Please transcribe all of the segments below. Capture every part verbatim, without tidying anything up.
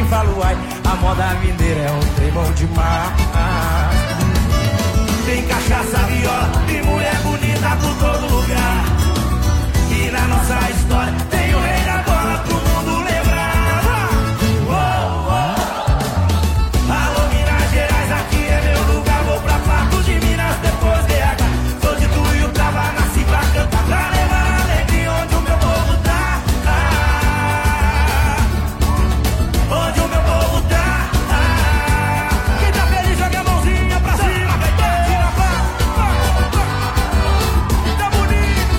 falo ai, a moda mineira é um trem bom demais. Tem cachaça, viola e mulher bonita por todo lugar. E na nossa história tem o rei da bola pro mundo lembrar. Oh, oh. Alô, Minas Gerais, aqui é meu lugar. Vou pra Patos de Minas, depois B H. Sou de Tuiutaba, nasci pra cantar, pra levar alegria onde o meu povo tá. Ah, onde o meu povo tá. Ah, quem tá feliz joga a mãozinha pra cima. Tá bonito.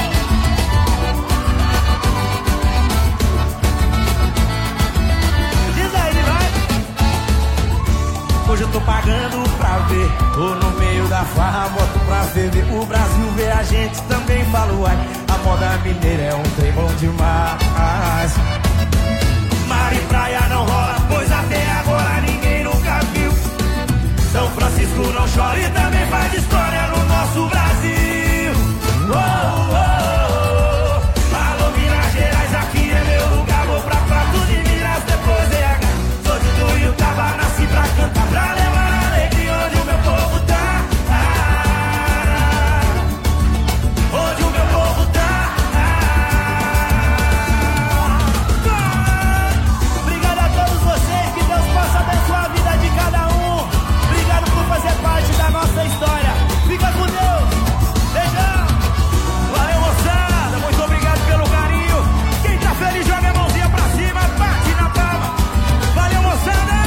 Diz aí, vai. Hoje eu tô pagando pra ver, tô no meio da farra, boto pra ferver. O Brasil vê a gente, também falo ai, a moda mineira é um trem bom demais. Mar e praia não rola, pois até agora ninguém nunca viu. São Francisco não chora e também faz história no nosso Brasil. Oh, oh, oh. Alô, Minas Gerais, aqui é meu lugar. Vou pra Patos de Minas, depois B H. Sou de Tuiutaba, nasci pra cantar, pra levar alegria onde o meu povo tá. Ah, onde o meu povo tá. Ah, obrigado a todos vocês, que Deus possa abençoar a vida de cada um. Obrigado por fazer parte da nossa história. Fica com Deus. Beijão. Valeu, moçada. Muito obrigado pelo carinho. Quem tá feliz joga a mãozinha pra cima, bate na palma. Valeu, moçada.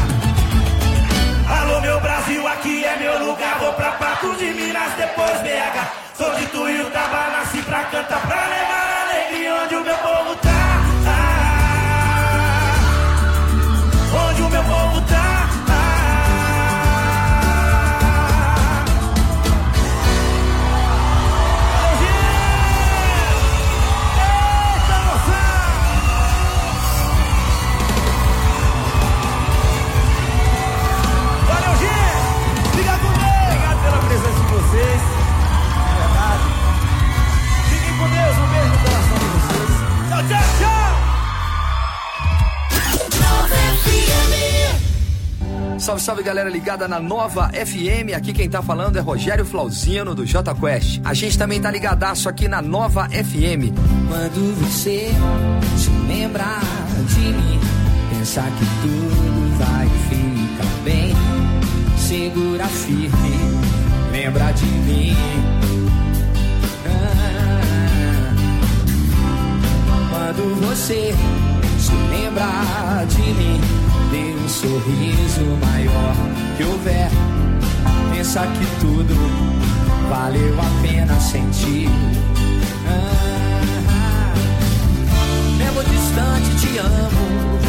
Alô, meu Brasil, aqui é meu lugar. Vou pra Patos de Minas, depois B H. Sou de Tuiutaba, nasci pra cantar, pra levar alegria onde o meu povo tá. Ah, onde o meu povo tá. Vocês, é verdade. Fiquem com Deus, um beijo no coração de vocês. Tchau, tchau, tchau. Salve, salve, galera ligada na Nova F M. Aqui quem tá falando é Rogério Flauzino do J Quest. A gente também tá ligadaço aqui na Nova F M. Quando você se lembrar de mim, pensar que tudo vai ficar bem, segura firme, lembra de mim. Ah, quando você se lembrar de mim, dê um sorriso maior que houver, pensa que tudo valeu a pena sentir. Ah, mesmo distante te amo,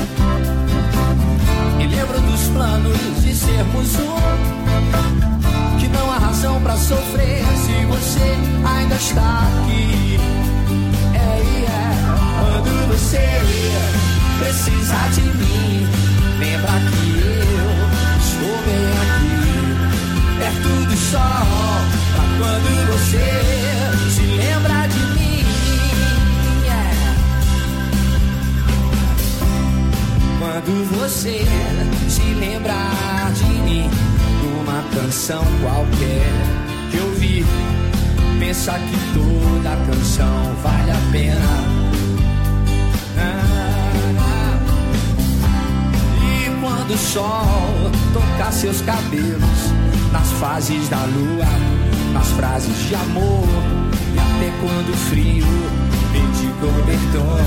e lembro dos planos de sermos um, que não há razão pra sofrer se você ainda está aqui. É, é, quando você precisar de mim, lembra que eu estou bem aqui, perto do sol, pra quando você se lembra de mim. Yeah. Quando você se lembrar de mim, numa canção qualquer que eu vi, pensa que toda canção vale a pena. Ah, e quando o sol tocar seus cabelos, nas fases da lua, nas frases de amor, e até quando o frio vem de cobertor.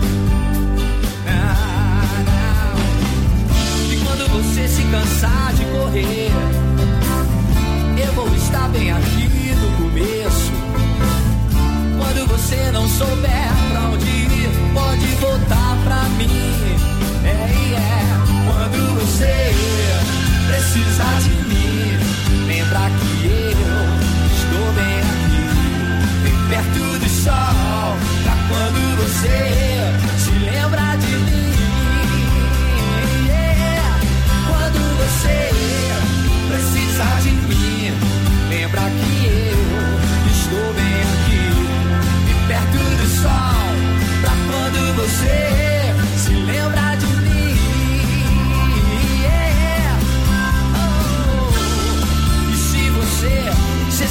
Ah, e quando você se cansar de correr, eu vou estar bem aqui no começo. Quando você não souber pra onde ir, pode voltar pra mim. É, é. Quando você precisar de mim, lembra que eu estou bem aqui, bem perto do sol, pra quando você se lembra de mim. Yeah. Quando você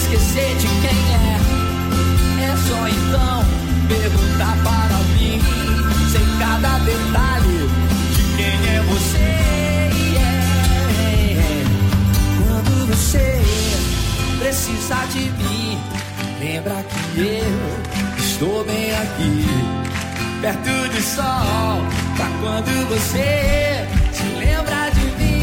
esquecer de quem é. É só então perguntar para mim, sem cada detalhe, de quem é você. Yeah. Quando você precisar de mim, lembra que eu estou bem aqui, perto do sol, pra quando você se lembra de mim.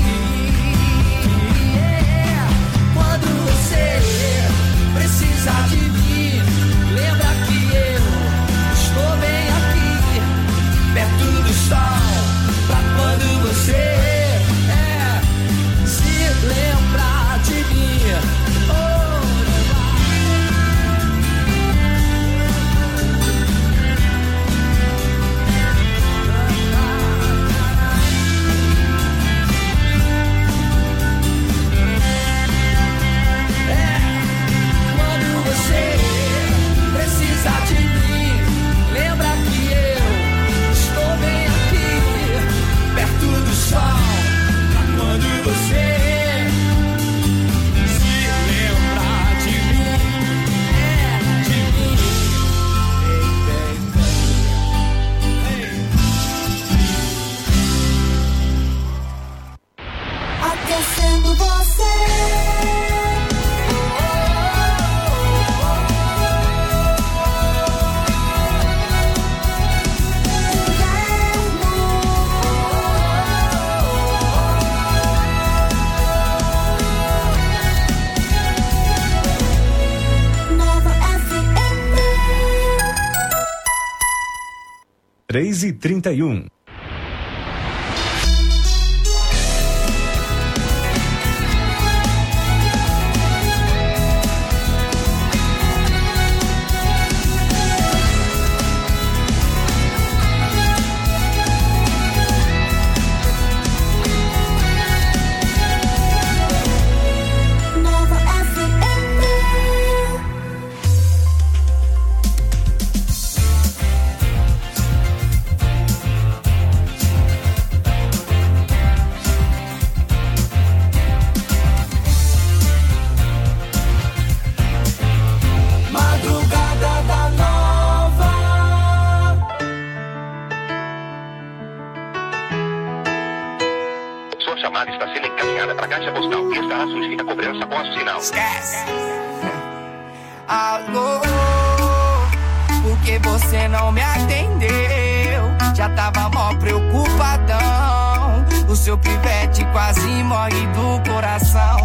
Yeah. Quando você precisar de mim, lembra que eu estou bem aqui, perto do sol, pra quando você é, se lembrar de mim. De mim, lembra que eu estou bem aqui, perto do sol, pra quando você se lembrar de mim, é de mim. Hey, hey, hey. Aquecendo você. três e trinta e um. Alô, porque você não me atendeu? Já tava mó preocupadão. O seu pivete quase morre do coração.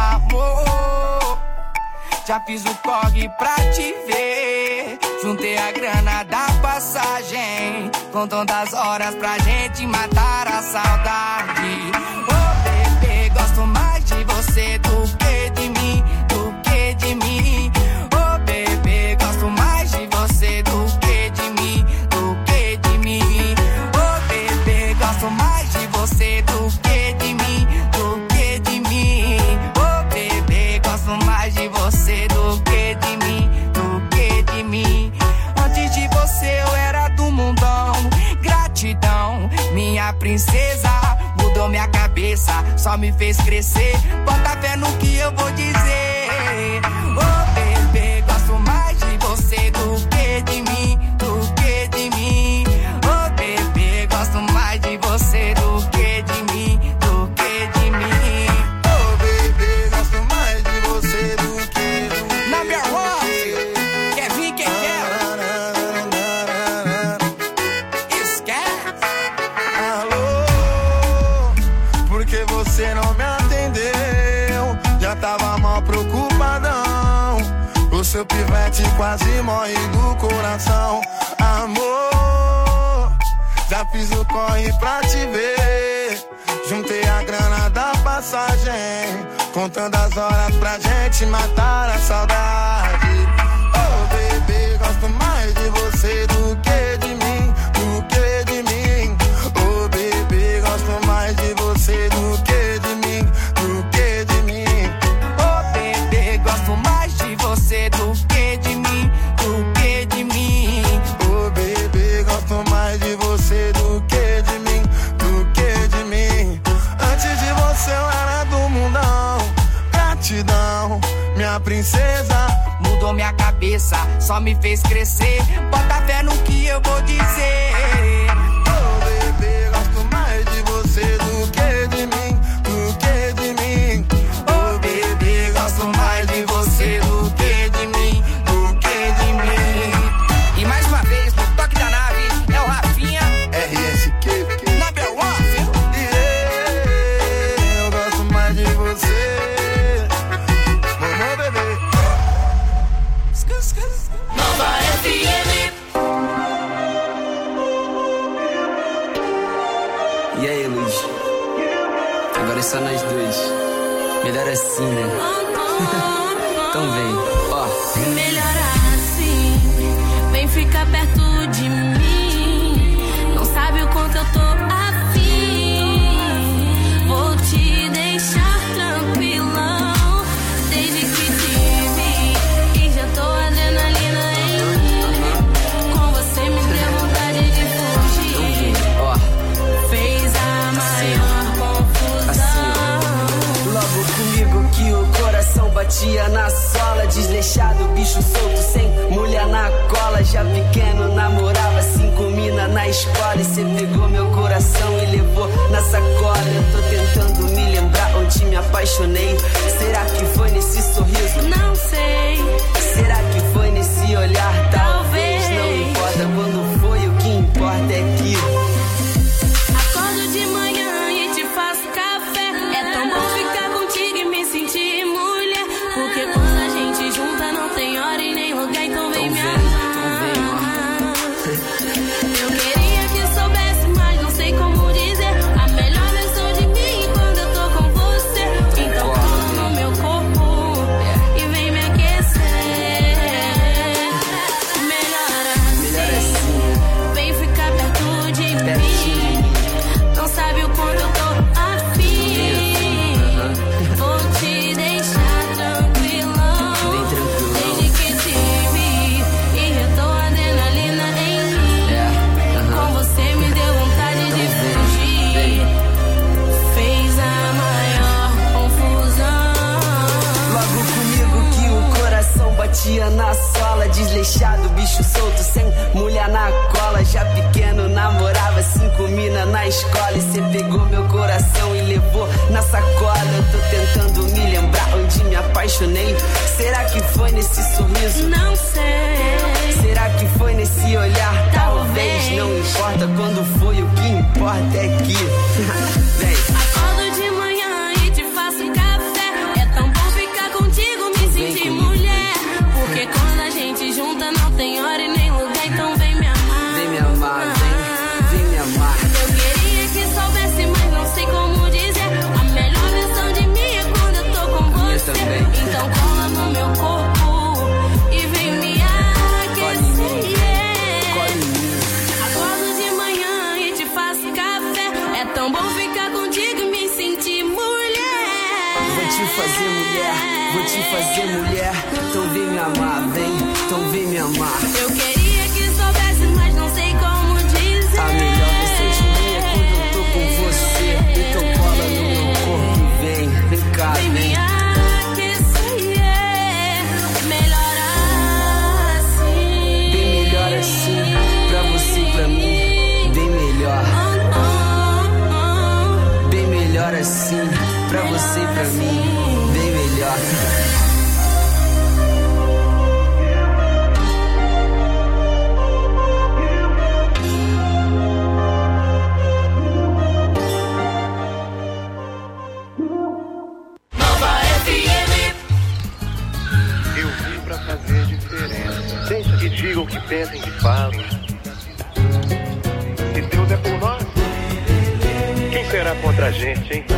Amor, já fiz o corre pra te ver. Juntei a grana da passagem, contando as horas pra gente matar a saudade. Oh, bebê, gosto mais de você do que de mim, do que de mim. Oh, bebê, gosto mais de você do que de mim, do que de mim. Oh, bebê, gosto mais de você do que de mim, do que de mim. Oh, bebê, gosto mais de você do que de mim, do que de mim. Antes de você eu era do mundão. Gratidão, minha princesa, mudou minha cabeça, só me fez crescer. Bota fé no que eu vou dizer. Oh, bebê, gosto mais de você do que de mim, do que de mim. Oh, bebê, gosto mais de você do que de mim, do que de mim. Oh, bebê, gosto mais de você do que de mim. Na minha voz, quer vir quem quer. Esquece. Alô, porque você não me atendeu? Já tava mal preocupadão. O seu pivete quase morre do coração. Amor, já fiz o corre pra te ver. Juntei a grana da passagem, contando as horas pra gente matar a saudade. Oh, bebê, gosto mais de você do que de mim, do que de mim. Oh, bebê, gosto mais de você do que de mim, do que de mim. Oh, bebê, gosto mais de você do que de mim, do que de mim. Oh, bebê, gosto mais de você do que de mim, do que de mim. Antes de você eu era do mundão. Gratidão, minha princesa, mudou minha cabeça, só me fez crescer. Bota fé no que eu vou dizer. Oh, bebê, gosto mais de você do que de mim, do que de mim. Oh, bebê, gosto mais de você do que de mim, do que de mim. E mais uma vez, no toque da nave, é o Rafinha R S Q, Number One, filho. Yeah, eu gosto mais de você. Vamos, bebê. Nova F M. E aí, Luiz? Agora é só nós dois. Melhor assim, né? Então vem, ó. Melhor assim, vem ficar perto de mim. Não sabe o quanto eu tô afim. Vou te deixar tranquilão. Desde que te vi, e já tô adrenalina em mim. Com você me deu vontade de fugir. Ó, Fez a maior confusão. logo comigo que o coração batia na sola. Desleixado, bicho solto, sem mulher na cola. Já pequeno, namorava cinco mina na escola. E cê pegou meu coração e levou na sacola. Eu tô tentando me lembrar onde me apaixonei. Será que foi nesse sorriso? Não sei. Será que foi nesse olhar? Talvez, Talvez. não importa quando foi, o que importa é que Acordo de manhã e te faço café. É tão bom ficar contigo e me sentir mulher. Porque quando a gente junta não tem hora e nem lugar, então vem me amar. Eu queria que soubesse, mas não sei como dizer a melhor versão de mim quando eu tô com você. Então cola no meu corpo e vem me aquecer. Melhor assim, vem ficar perto de mim. Não sabe o quanto eu tô afim. Vou te deixar tranquilão. bem tranquilo. Desde que te vi, e eu tô adrenalina em mim. É, aham. Com você me deu vontade de fugir. Fez a maior confusão. Logo comigo que o coração batia na sola. Desleixado, bicho solto, sem mulher na cola. Já pequeno, namorava cinco mina na escola. E cê pegou meu coração e levou na sacola. Eu tô tentando me lembrar onde me apaixonei. Será que foi nesse sorriso? Não sei. Será que foi nesse olhar? Talvez. Não importa quando foi, o que importa é que vem. Acordo de manhã e te faço café. É tão bom ficar contigo, me sentir mulher. Porque quando a gente junta não tem hora e nem lugar, então vem me amar. Vem me amar, vem, vem me amar. Eu queria que soubesse, mas não sei como dizer. A melhor versão de mim é quando eu tô com Minha você. também. Então cola no meu corpo e vem me aquecer. Cola em mim. Acordo de manhã e te faço café. É tão bom ficar contigo e me sentir mulher. Vou te fazer mulher, vou te fazer mulher. Então vem me amar, vem, então vem me amar. Eu queria que soubesse, mas não sei como dizer. A melhor versão de mim é quando eu tô com você. Então cola no meu corpo, vem, vem cá, Vem me vem. aquecer. Melhor assim. Bem melhor assim, pra você e pra mim. Bem melhor, Oh, oh, bem melhor assim, pra você e pra mim. Bem melhor. Nova F M. Eu vim pra fazer diferença. Deixa que digam o que pensem, que falem. Se Deus é por nós, quem será contra a gente, hein?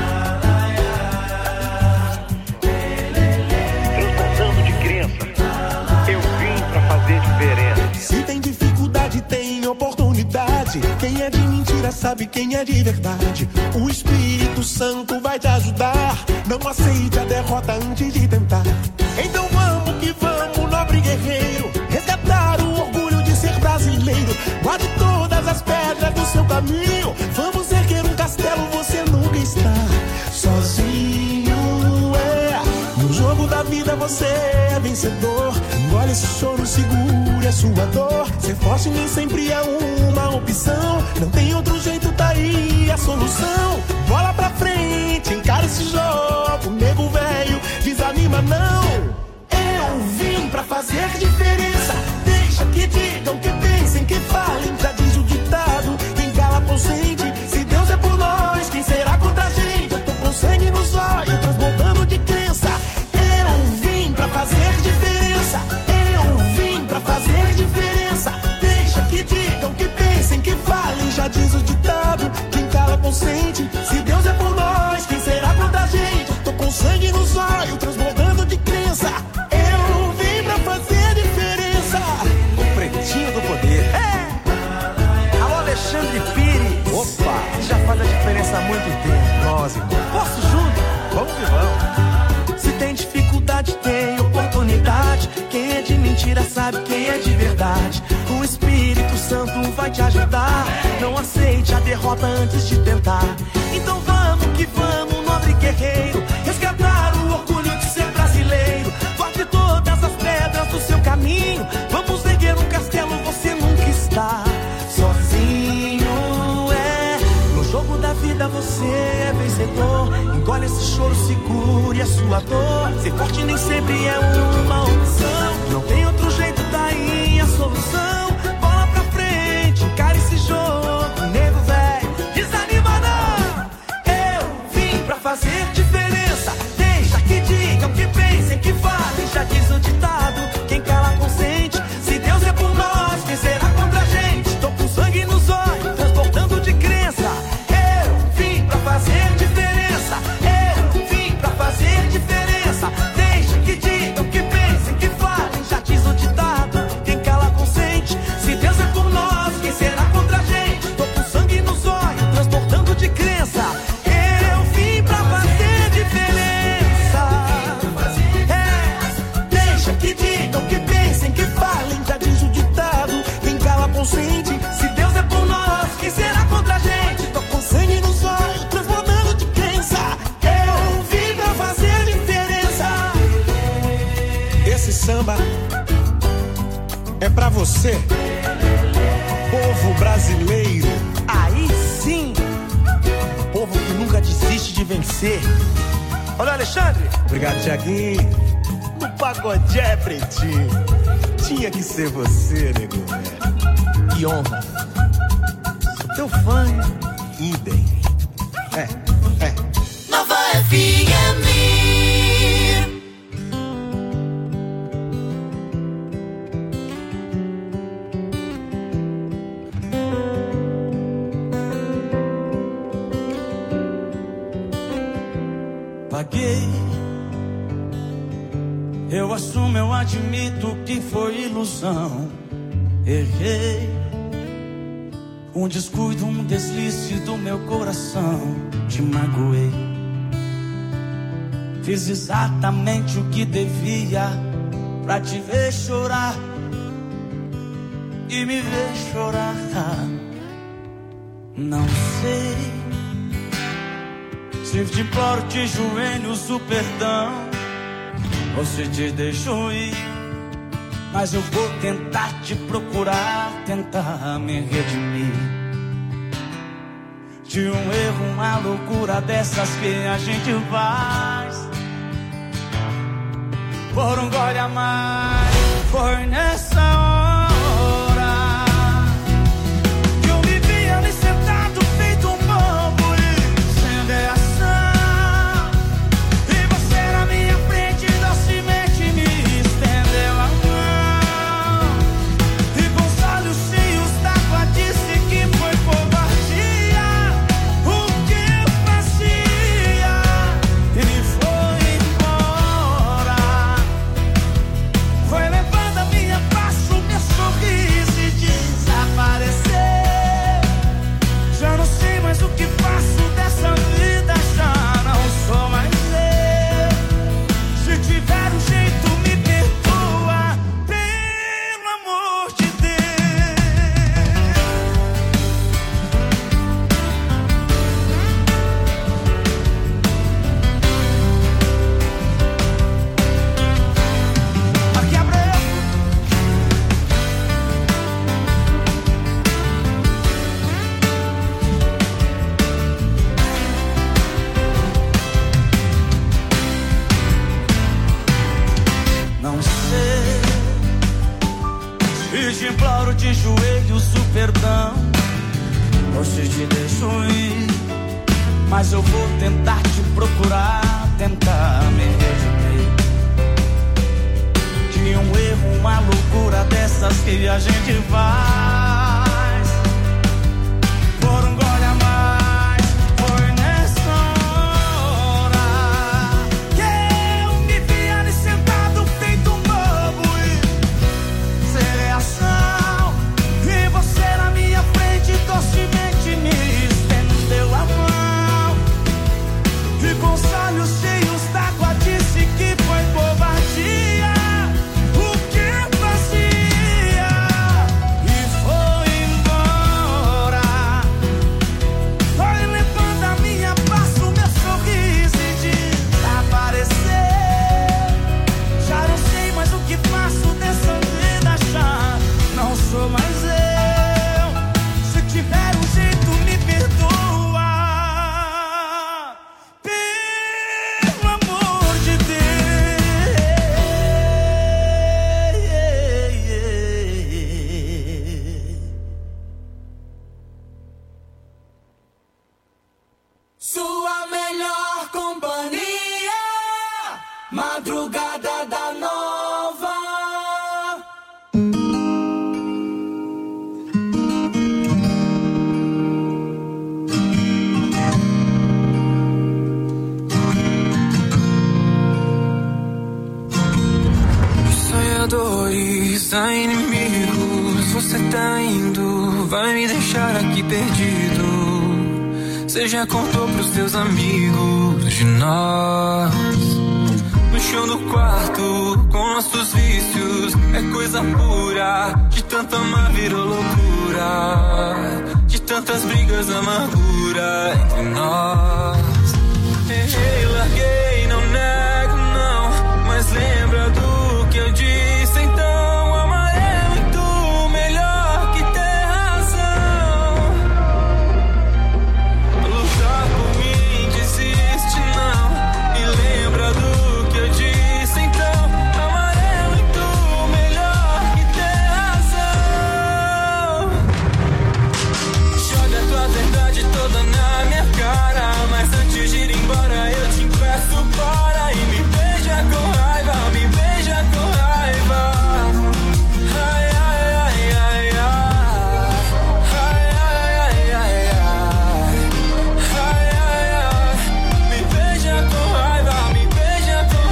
Transbordando de crença. Eu vim pra fazer diferença. Se tem dificuldade, tem oportunidade. Quem é de mentira sabe quem é de verdade. O Espírito Santo vai te ajudar. Não aceite a derrota antes de tentar. Então vamos que vamos, nobre guerreiro. Resgatar o orgulho de ser brasileiro. Guarde todas as pedras do seu caminho. Vamos erguer um castelo, você nunca está sozinho. É, no jogo da vida você é vencedor. Engole esse choro, segure a sua dor. Ser forte nem sempre é uma opção. Não tem outro jeito, tá aí a solução. Bola pra frente, encara esse jogo. Nego velho, desanima não. Eu vim pra fazer diferença. Deixa que digam, que pensem, que falem. Já diz o ditado, quem cala consente. Se Deus é por nós, quem será contra a gente? Eu tô com sangue nos olhos, transbordando de crença. Eu vim pra fazer diferença. Eu vim pra fazer diferença. Deixa que digam, que pensem, que falem. Já diz o ditado, quem cala consente. Se Deus é por nós, quem será contra a gente? Eu tô com sangue nos olhos, transbordando de crença. Eu vim pra fazer diferença. O pretinho do poder. É. Alô, Alexandre Pires. Opa, já faz a diferença há muito tempo. Nós, irmão. Posso junto? Vamos que vamos. Se tem dificuldade, tem oportunidade. Quem é de mentira sabe quem é de verdade. O Espírito Santo vai te ajudar. Não aceite a derrota antes de tentar. Então vamos que vamos, nobre guerreiro. Resgatar o orgulho de ser brasileiro. Corte todas as pedras do seu caminho. Vamos erguer um castelo, você nunca está sozinho. É, no jogo da vida você é vencedor. Engole esse choro, segure a sua dor. Ser forte nem sempre é uma opção. Não tem outro jeito, daí a solução. Bola pra frente, encara esse jogo. Nego velho, desanima não. Eu vim pra fazer diferença. Deixa que digam, que pensem, que falem. Já diz o ditado, quem cala consente. Se Deus é por nós, quem será contra a gente? Tô com sangue nos olhos, transportando de crença. Eu vim pra fazer diferença. Eu vim pra fazer diferença. Deixa que digam, que pensem, que falem. Já diz o ditado, quem cala consente. Se Deus é por nós, quem será contra a gente? Tô com sangue nos olhos, transportando de crença. Eu vim pra fazer diferença. É, deixa que digam, que pensem, que falem. Já diz o ditado, quem cala consente. Se Deus é por nós, quem será contra a gente? Tô com sangue nos olhos, transbordando de crença. Eu vim pra fazer diferença. Esse samba é pra você, povo brasileiro. Aí sim, povo que nunca desiste de vencer. Olha, Alexandre. Obrigado, Tiaguinho. No pagodé, pretinho. Tinha que ser você, nego velho. Que honra. Sou teu fã. Idem. É, é. Nova F M. Paguei. Eu assumo, eu admito que foi ilusão. Errei. Um descuido, um deslize do meu coração. Te magoei. Fiz exatamente o que devia pra te ver chorar e me ver chorar. Não sei se te imploro de joelhos o perdão ou se te deixo ir, mas eu vou tentar te procurar, tentar me redimir de um erro, uma loucura dessas que a gente faz. Por um gole a mais, foi nessa hora que eu me vi ali sentado feito um bobo e sem reação. E você na minha frente docemente me estendeu a mão e com os olhos cheios d'água disse que foi covardia o que eu fazia e foi embora. Foi levando a minha passo não sei. E te imploro de joelhos o perdão. Hoje te deixo ir, mas eu vou tentar te procurar, tentar me redimir de um erro, uma loucura dessas que a gente faz. Por um gole a mais, foi nessa hora que eu me vi ali sentado feito um bobo e sem reação. E você na minha frente docemente me estendeu a mão e com os olhos cheios d'água disse que foi covardia o que fazia e foi embora. Foi levando a minha paz, o meu sorriso e desaparecer. Já não sei mais o que faço dessa vida, já não sou mais eu. Se tiver um jeito, me perdoa. Pelo amor de Sua melhor companhia, Madrugada da Nova. Sonhadores a inimigos, você tá indo, vai me deixar aqui perdido. Você já contou pros teus amigos de nós. No chão do quarto, com nossos vícios, é coisa pura. De tanto amar virou loucura. De tantas brigas, amargura entre nós. Errei, larguei, não nego, não. Mas lembra do que eu disse, então. Amar é muito melhor que ter razão. Lutar por mim, desiste não. E lembra do que eu disse, então. Amar é muito melhor que ter razão. Joga a tua verdade toda na minha cara, mas antes de ir embora eu te peço para. E me beija com raiva, me beija com raiva. Ai, ai, ai, ai, ai. Ai, ai, ai, ai, ai. Ai, ai, ai. Me beija com raiva, me beija com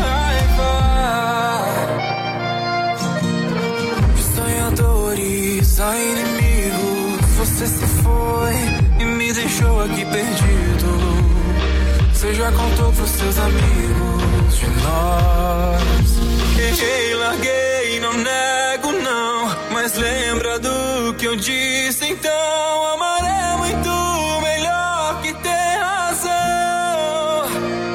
raiva. De sonhadores a inimigos, você se foi e me deixou aqui perdido. Você já contou pros seus amigos de nós. Errei, larguei, não nego não. Mas lembra do que eu disse, então. Amar é muito melhor que ter razão.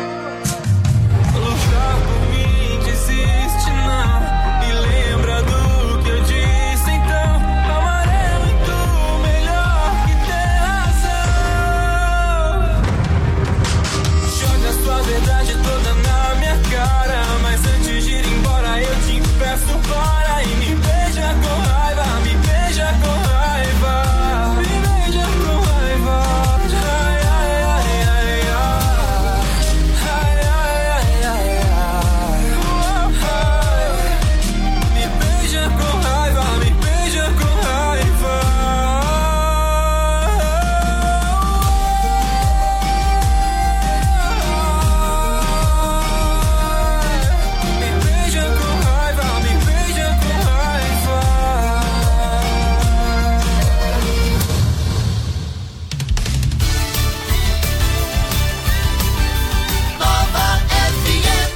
Lutar por mim, desiste não. E lembra do que eu disse, então. Amar é muito melhor que ter razão. Joga a sua verdade toda na minha cara, mas antes de ir embora eu te peço para. E me beija com raiva, me beija com raiva. Me beija com raiva. Ai, ai, ai, ai, ai. Ai, ai, ai, ai, ai. Me beija com raiva, me beija com raiva. Me beija com raiva, me beija com raiva. Nova F M.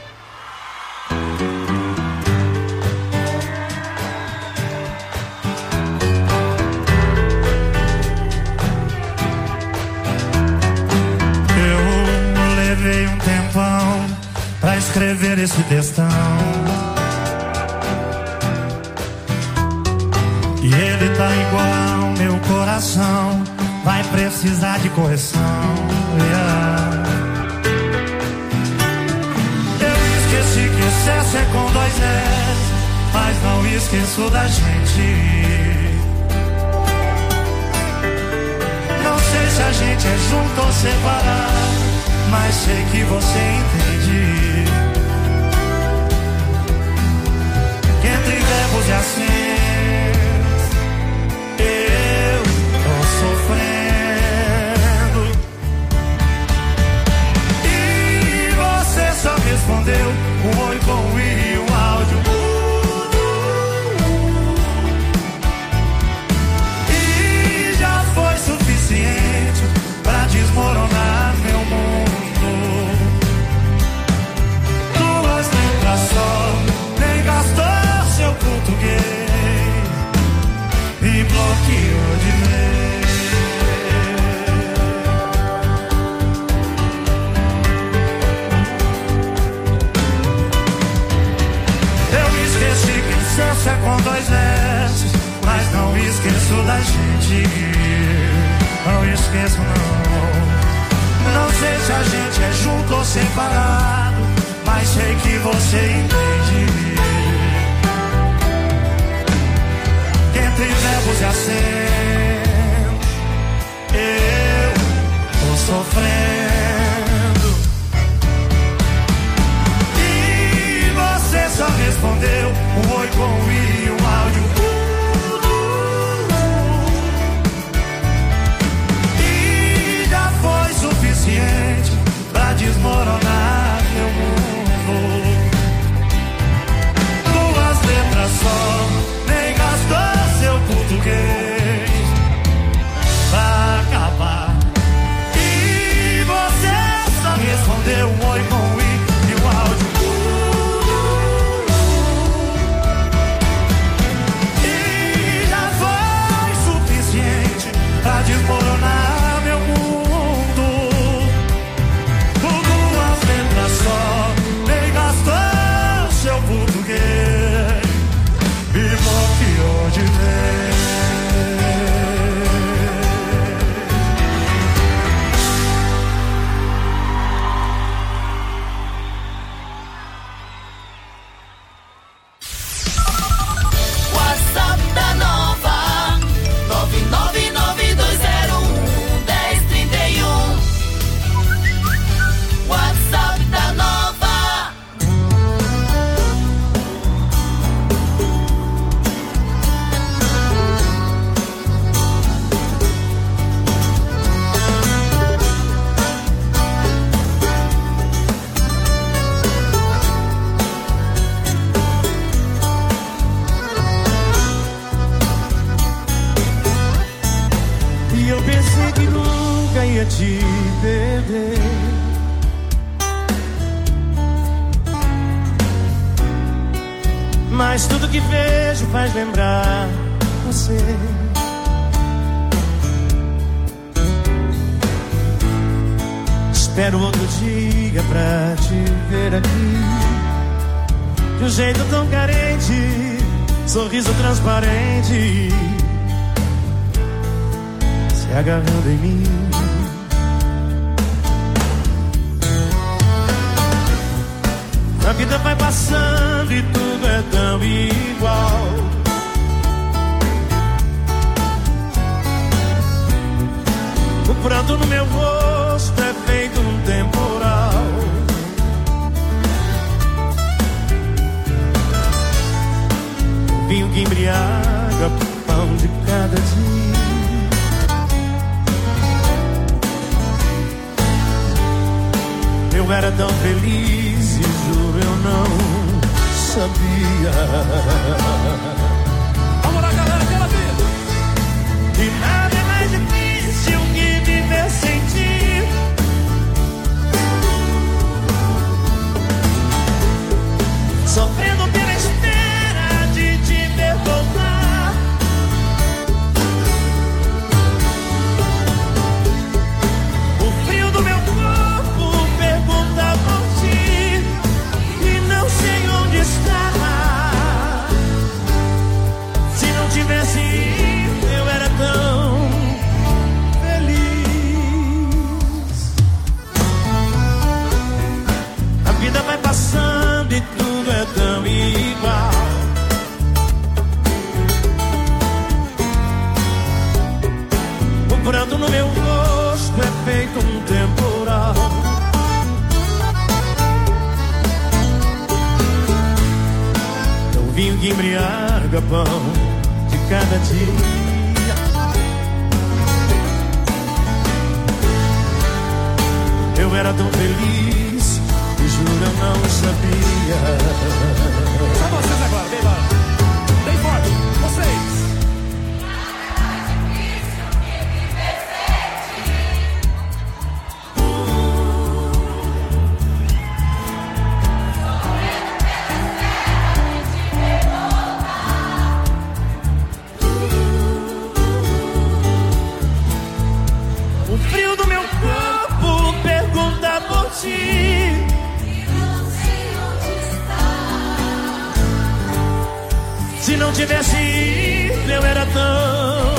Eu levei um tempão pra escrever esse textão. E ele tá igual meu coração, vai precisar de correção. Yeah. Eu esqueci que excesso é com dois mas não esqueço da gente. Não sei se a gente é junto ou separado, mas sei que você entende. Que entre verbos e acentos eu tô sofrendo. E você só respondeu um oi com um i e um áudio. E já foi suficiente pra desmoronar meu mundo. Duas letras só, nem gastou seu português e bloqueou de vez. Eu me esqueci que incenso é com dois S, mas não esqueço da gente. Não esqueço não. Não sei se a gente é junto ou separado, mas sei que você entende. Que entre verbos e acentos eu tô sofrendo. E você só respondeu um oi com um i e um áudio. Suficiente pra desmoronar meu mundo. Duas letras só, nem gastou seu português pra acabar. E você só respondeu um oi com um i e um áudio. E já foi suficiente pra desmoronar meu mundo. Nem gastou seu português e bloqueou de vez. WhatsApp da Nova nove nove nove dois zero um um zero três um. WhatsApp da Nova. E eu pensei que nunca ia te perder. Mas tudo que vejo faz lembrar você. Espero outro dia pra te ver aqui, de um jeito tão carente, sorriso transparente, se agarrando em mim. A vida vai passando e tudo é tão igual. O pranto no meu rosto é feito um temporal. O vinho que embriaga o pão de cada dia. Eu era tão feliz e juro eu não sabia. Vamos lá, galera, aquela vida. E nada é mais difícil que viver sem ti. Sofrendo pela espera de te ver voltar. O frio do meu corpo pergunta por ti e não sei onde está. Se não tivesse ido, eu era tão feliz. A vida vai passando e tudo é tão igual. vinho que embriaga pão de cada dia. Eu era tão feliz, e juro eu não sabia. Só vocês agora, bem lá. Bem forte, vocês. O frio do meu corpo pergunta por ti. Se não tivesse ido, eu era tão.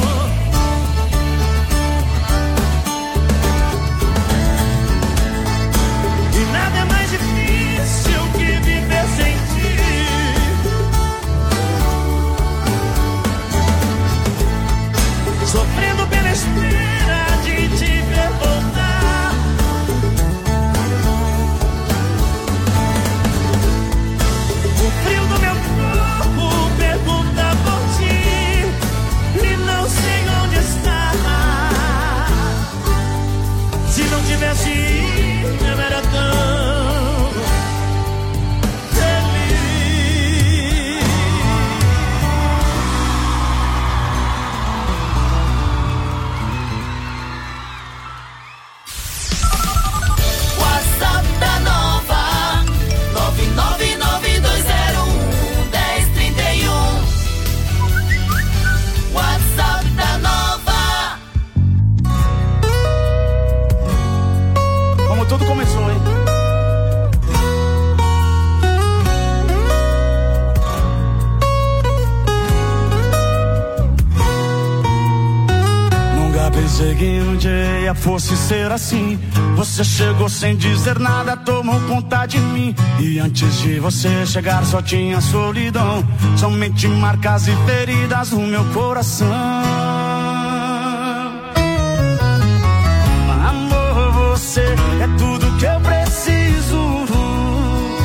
E nada é mais difícil que viver sem ti. Sofrendo pela espera de te ver voltar. O frio do meu corpo pergunta por ti e não sei onde está. Se não tivesse ido, eu era tão feliz. WhatsApp da Nova nove nove nove dois zero um um zero três um. WhatsApp da Nova. Como tudo começou, hein? Nunca pensei que um dia fosse ser assim. Você chegou sem dizer nada, tomou conta de mim. E antes de você chegar só tinha solidão, somente marcas e feridas no meu coração.